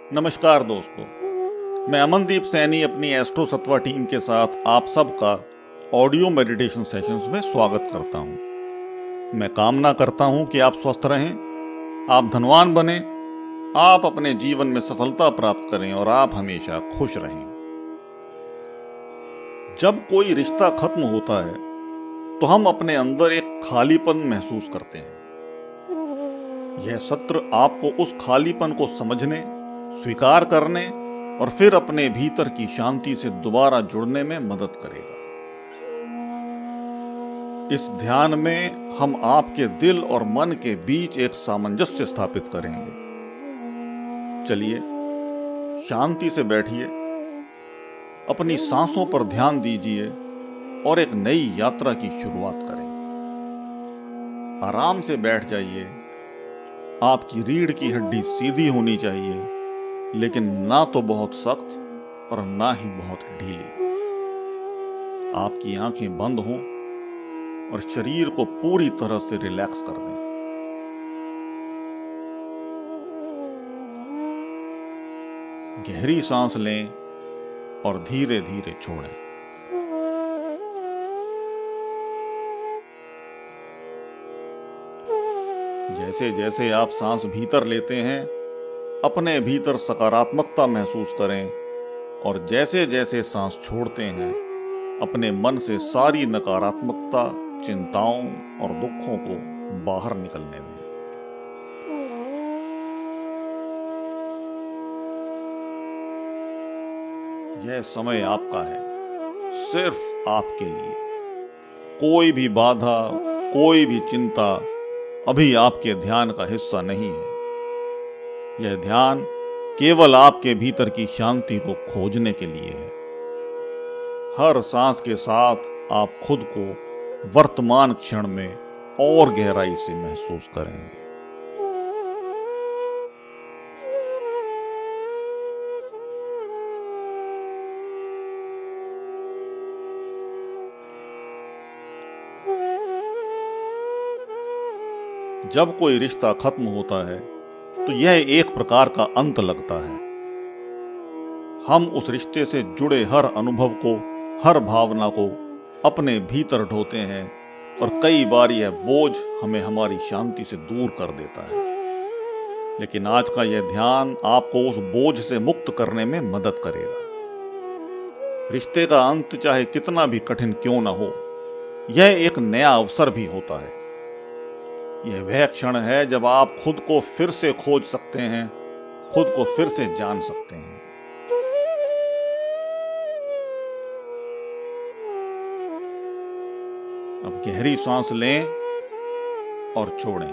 नमस्कार दोस्तों, मैं अमनदीप सैनी अपनी एस्ट्रो सत्वा टीम के साथ आप सबका ऑडियो मेडिटेशन सेशंस में स्वागत करता हूं। मैं कामना करता हूं कि आप स्वस्थ रहें, आप धनवान बने, आप अपने जीवन में सफलता प्राप्त करें और आप हमेशा खुश रहें। जब कोई रिश्ता खत्म होता है तो हम अपने अंदर एक खालीपन महसूस करते हैं। यह सत्र आपको उस खालीपन को समझने, स्वीकार करने और फिर अपने भीतर की शांति से दोबारा जुड़ने में मदद करेगा। इस ध्यान में हम आपके दिल और मन के बीच एक सामंजस्य स्थापित करेंगे। चलिए, शांति से बैठिए, अपनी सांसों पर ध्यान दीजिए और एक नई यात्रा की शुरुआत करें। आराम से बैठ जाइए। आपकी रीढ़ की हड्डी सीधी होनी चाहिए, लेकिन ना तो बहुत सख्त और ना ही बहुत ढीली। आपकी आंखें बंद हों और शरीर को पूरी तरह से रिलैक्स कर दें। गहरी सांस लें और धीरे धीरे छोड़ें। जैसे जैसे आप सांस भीतर लेते हैं, अपने भीतर सकारात्मकता महसूस करें और जैसे जैसे सांस छोड़ते हैं, अपने मन से सारी नकारात्मकता, चिंताओं और दुखों को बाहर निकलने दें। यह समय आपका है, सिर्फ आपके लिए। कोई भी बाधा, कोई भी चिंता अभी आपके ध्यान का हिस्सा नहीं है। यह ध्यान केवल आपके भीतर की शांति को खोजने के लिए है। हर सांस के साथ आप खुद को वर्तमान क्षण में और गहराई से महसूस करेंगे। जब कोई रिश्ता खत्म होता है तो यह एक प्रकार का अंत लगता है। हम उस रिश्ते से जुड़े हर अनुभव को, हर भावना को अपने भीतर ढोते हैं और कई बार यह बोझ हमें हमारी शांति से दूर कर देता है। लेकिन आज का यह ध्यान आपको उस बोझ से मुक्त करने में मदद करेगा। रिश्ते का अंत चाहे कितना भी कठिन क्यों ना हो, यह एक नया अवसर भी होता है। यह वह क्षण है जब आप खुद को फिर से खोज सकते हैं, खुद को फिर से जान सकते हैं। अब गहरी सांस लें और छोड़ें।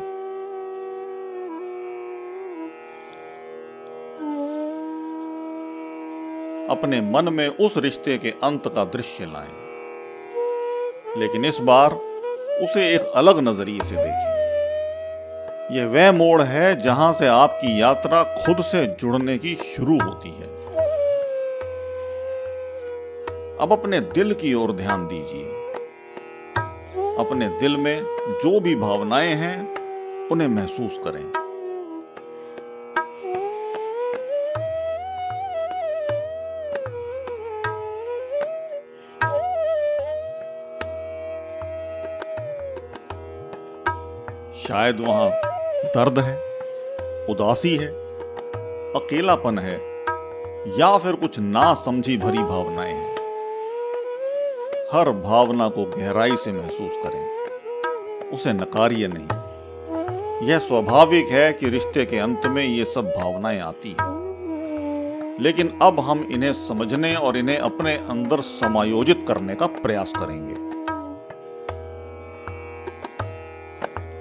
अपने मन में उस रिश्ते के अंत का दृश्य लाएं, लेकिन इस बार उसे एक अलग नजरिए से देखें। यह वह मोड़ है जहां से आपकी यात्रा खुद से जुड़ने की शुरू होती है। अब अपने दिल की ओर ध्यान दीजिए। अपने दिल में जो भी भावनाएं हैं, उन्हें महसूस करें। शायद वहां दर्द है, उदासी है, अकेलापन है या फिर कुछ ना समझी भरी भावनाएं हैं। हर भावना को गहराई से महसूस करें, उसे नकारिए नहीं। यह स्वाभाविक है कि रिश्ते के अंत में ये सब भावनाएं आती हैं, लेकिन अब हम इन्हें समझने और इन्हें अपने अंदर समायोजित करने का प्रयास करेंगे।